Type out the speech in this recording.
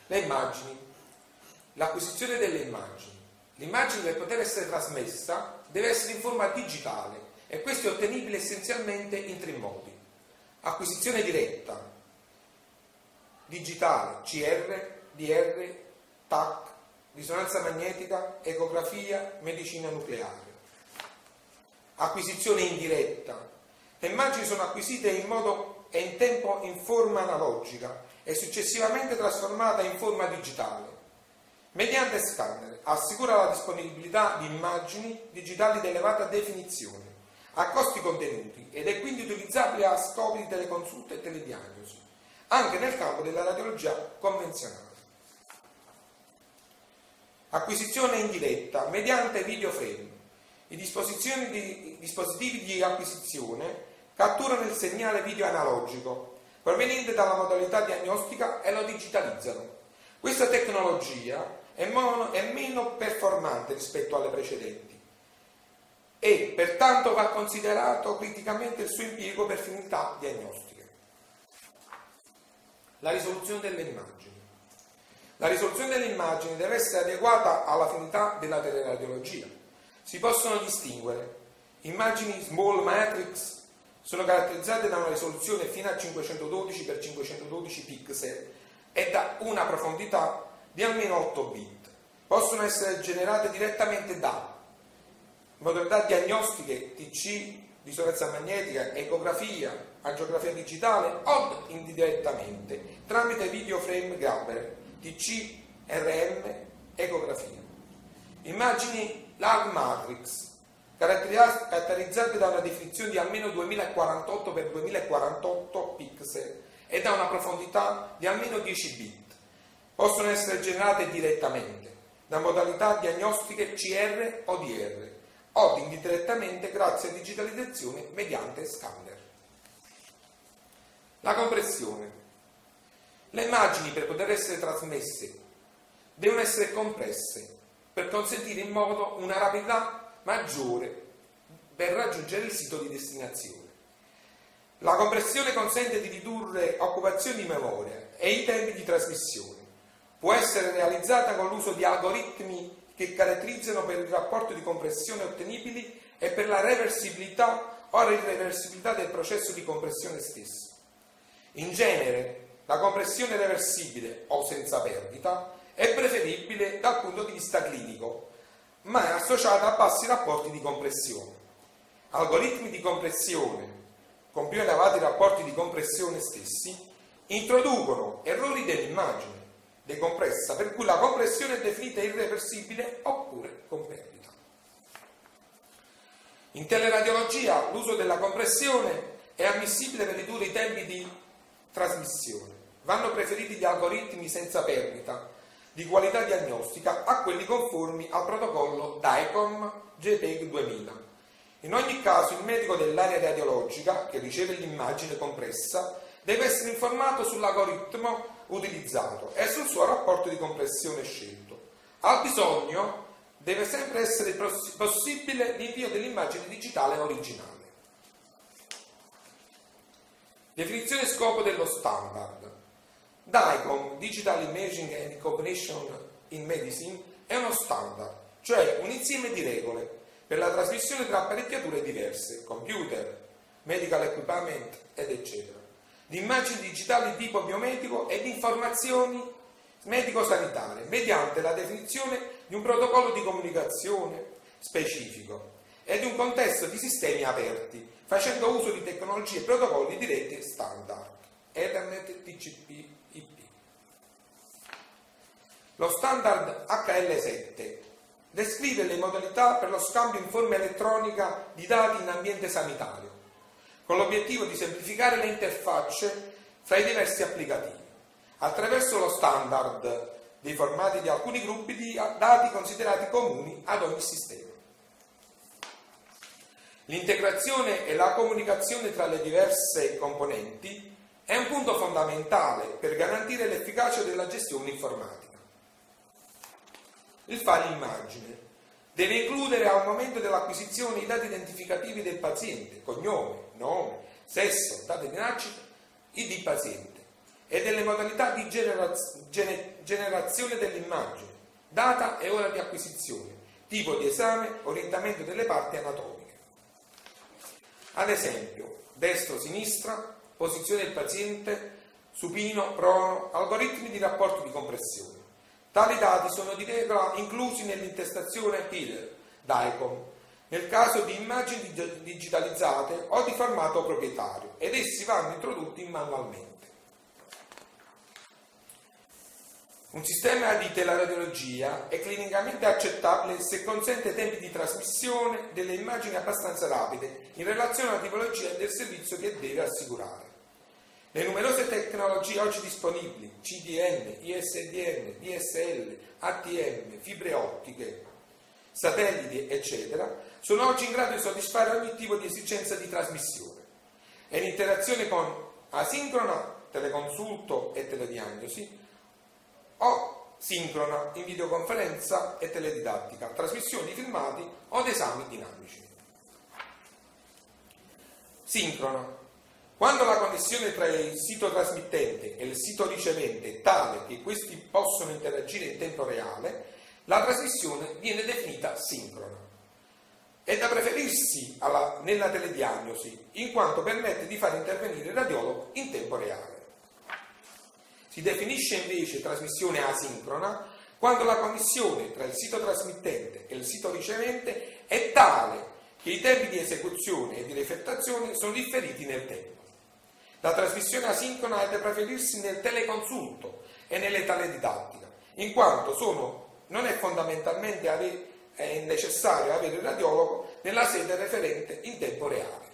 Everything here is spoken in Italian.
Le immagini, l'acquisizione delle immagini. L'immagine, per poter essere trasmessa, deve essere in forma digitale e questo è ottenibile essenzialmente in tre modi: acquisizione diretta, digitale, CR, DR, TAC, risonanza magnetica, ecografia, medicina nucleare. Acquisizione indiretta. Le immagini sono acquisite in modo e in tempo in forma analogica e successivamente trasformata in forma digitale mediante scanner. Assicura la disponibilità di immagini digitali di elevata definizione a costi contenuti ed è quindi utilizzabile a scopi di teleconsulta e telediagnosi anche nel campo della radiologia convenzionale. Acquisizione indiretta mediante videoframe. I dispositivi di acquisizione catturano il segnale video analogico proveniente dalla modalità diagnostica e lo digitalizzano. Questa tecnologia è meno performante rispetto alle precedenti e pertanto va considerato criticamente il suo impiego per finalità diagnostiche. La risoluzione delle immagini. La risoluzione delle immagini deve essere adeguata alla finalità della teleradiologia. Si possono distinguere immagini small matrix, sono caratterizzate da una risoluzione fino a 512x512 pixel e da una profondità di almeno 8 bit. Possono essere generate direttamente da modalità diagnostiche TC, risonanza magnetica, ecografia, angiografia digitale o indirettamente tramite videoframe grabber, TC, RM, ecografia. Immagini large matrix, caratterizzate da una definizione di almeno 2048x2048 pixel e da una profondità di almeno 10 bit. Possono essere generate direttamente da modalità diagnostiche CR o DR o indirettamente grazie a digitalizzazione mediante scanner. La compressione. Le immagini, per poter essere trasmesse, devono essere compresse per consentire in modo una rapidità maggiore per raggiungere il sito di destinazione. La compressione consente di ridurre occupazione di memoria e i tempi di trasmissione. Può essere realizzata con l'uso di algoritmi che caratterizzano per il rapporto di compressione ottenibili e per la reversibilità o irreversibilità del processo di compressione stesso. In genere, la compressione reversibile o senza perdita è preferibile dal punto di vista clinico, ma è associata a bassi rapporti di compressione. Algoritmi di compressione con più elevati rapporti di compressione stessi introducono errori dell'immagine decompressa, per cui la compressione è definita irreversibile oppure con perdita. In teleradiologia l'uso della compressione è ammissibile per ridurre i tempi di trasmissione. Vanno preferiti gli algoritmi senza perdita di qualità diagnostica a quelli conformi al protocollo DICOM JPEG 2000. In ogni caso il medico dell'area radiologica che riceve l'immagine compressa deve essere informato sull'algoritmo utilizzato e sul suo rapporto di compressione scelto. Al bisogno deve sempre essere possibile l'invio dell'immagine digitale originale. Definizione e scopo dello standard. DICOM, Digital Imaging and Cognition in Medicine, è uno standard, cioè un insieme di regole per la trasmissione tra apparecchiature diverse, computer, medical equipment ed eccetera, di immagini digitali di tipo biomedico e di informazioni medico-sanitarie, mediante la definizione di un protocollo di comunicazione specifico e di un contesto di sistemi aperti, facendo uso di tecnologie e protocolli di rete standard, Ethernet, TCP, IP. Lo standard HL7 descrive le modalità per lo scambio in forma elettronica di dati in ambiente sanitario, con l'obiettivo di semplificare le interfacce fra i diversi applicativi, attraverso lo standard dei formati di alcuni gruppi di dati considerati comuni ad ogni sistema. L'integrazione e la comunicazione tra le diverse componenti è un punto fondamentale per garantire l'efficacia della gestione informatica. Il file immagine deve includere al momento dell'acquisizione i dati identificativi del paziente, cognome, nome, sesso, data di nascita, ID paziente, e delle modalità di generazione dell'immagine, data e ora di acquisizione, tipo di esame, orientamento delle parti anatomiche. Ad esempio, destro-sinistra, posizione del paziente, supino, prono, algoritmi di rapporto di compressione. Tali dati sono di regola inclusi nell'intestazione PIDER, DICOM, nel caso di immagini digitalizzate o di formato proprietario, ed essi vanno introdotti manualmente. Un sistema di teleradiologia è clinicamente accettabile se consente tempi di trasmissione delle immagini abbastanza rapide in relazione alla tipologia del servizio che deve assicurare. Le numerose tecnologie oggi disponibili, CDN, ISDN, DSL, ATM, fibre ottiche, satelliti, eccetera, sono oggi in grado di soddisfare ogni tipo di esigenza di trasmissione. E in interazione con asincrona, teleconsulto e telediagnosi, o sincrona in videoconferenza e teledidattica, trasmissioni di filmati o di esami dinamici. Sincrona. Quando la connessione tra il sito trasmittente e il sito ricevente è tale che questi possono interagire in tempo reale, la trasmissione viene definita sincrona. È da preferirsi nella telediagnosi, in quanto permette di far intervenire il radiologo in tempo reale. Si definisce invece trasmissione asincrona quando la connessione tra il sito trasmittente e il sito ricevente è tale che i tempi di esecuzione e di rieffettuazione sono differiti nel tempo. La trasmissione asincrona è da preferirsi nel teleconsulto e nelle teledidattica, in quanto non è fondamentalmente necessario avere il radiologo nella sede referente in tempo reale.